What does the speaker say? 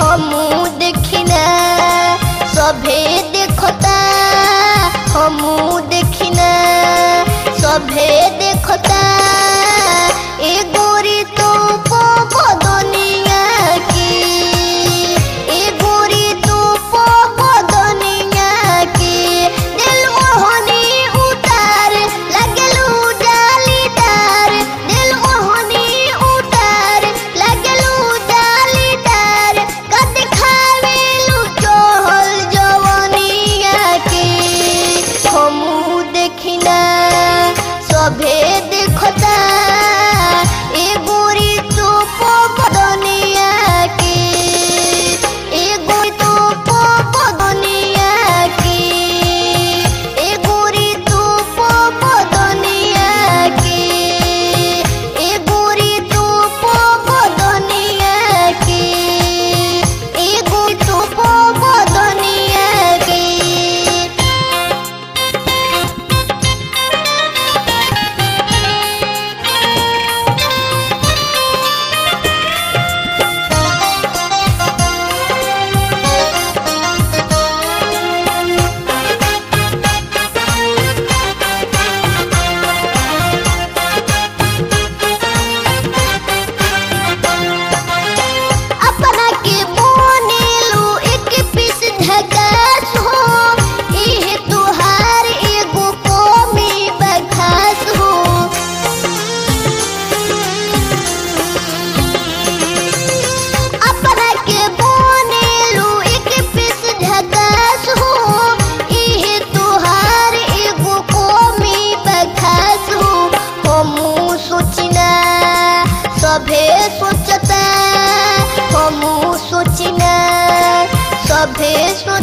हमू देखिना सभे देखता हमू देखिना सभे देखता ए गोरी तो बदनिया की ए गोरी तो बदनिया की दिल ओहनी उतार लगलू जालीदार दिल ओहनी उतार लगलू जालीदार कद खावेलू चहल जवनिया के हमू देखिना सभे देखता ए गोरी तो बदनिया के ए गोरी तो बदनिया के ए गोरी तो बदनिया के ए गोरी तो बदनिया के ए गोरी तो बदनिया के अपना के बनेलू एक पीस झकास हो इहे तुहार एगो कमी बखास हो अपना के बनेलू एक पीस झकास हो इहे तुहार एगो कमी बखास हो हमू सोचिना सभे सोचता हमू सोचिना सभे